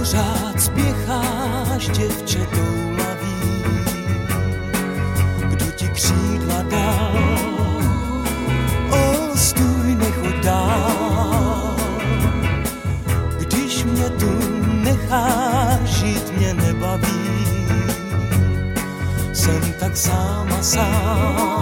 pořád spěcháš, děvče toulavý, kdo ti křídla dal, stůj, nechoď dál, když mě tu necháš žít, mě nebaví, jsem tak sám a sám.